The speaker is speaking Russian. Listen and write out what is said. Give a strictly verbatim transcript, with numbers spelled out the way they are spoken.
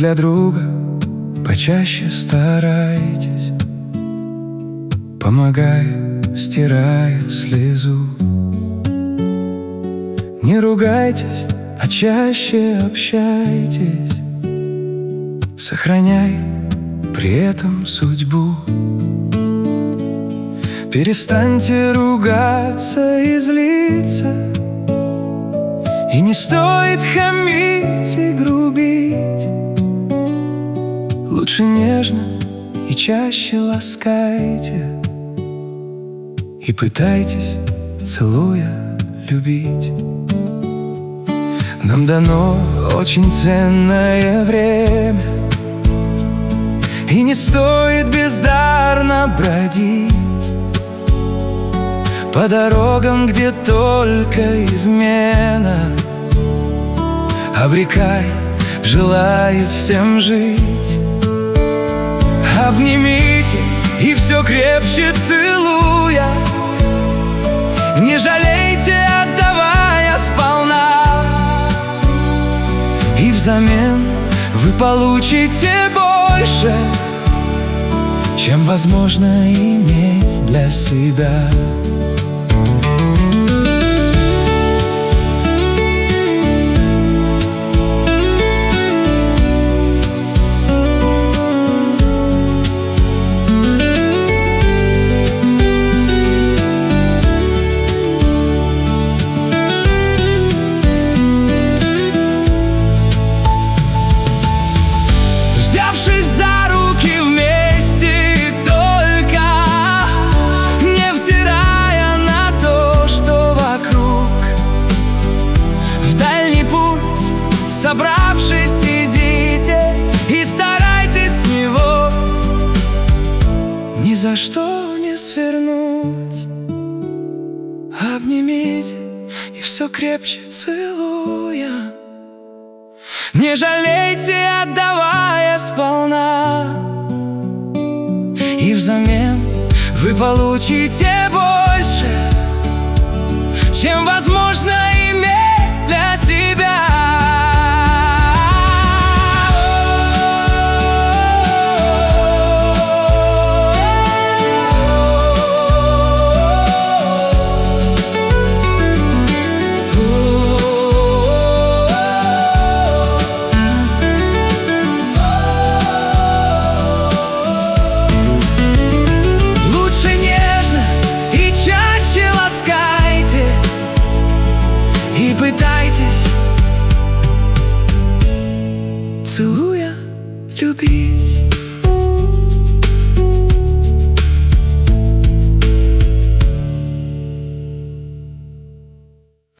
для друга почаще старайтесь, помогая, стирая слезу. Не ругайтесь, а чаще общайтесь, сохраняй при этом судьбу. Перестаньте ругаться и злиться, и не стоит хамить и грубить. Лучше нежно и чаще ласкайте, и пытайтесь, целуя, любить. Нам дано очень ценное время, и не стоит бездарно бродить по дорогам, где только измена обрекай, желает всем жить. Обнимите и все крепче целуя, не жалейте, отдавая сполна, и взамен вы получите больше, чем возможно иметь для себя. Собравшись, идите и старайтесь с него ни за что не свернуть. Обнимите и все крепче целуя, не жалейте, отдавая сполна, и взамен вы получите больше, чем возможно иметь для себя. И пытайтесь, целуя, любить.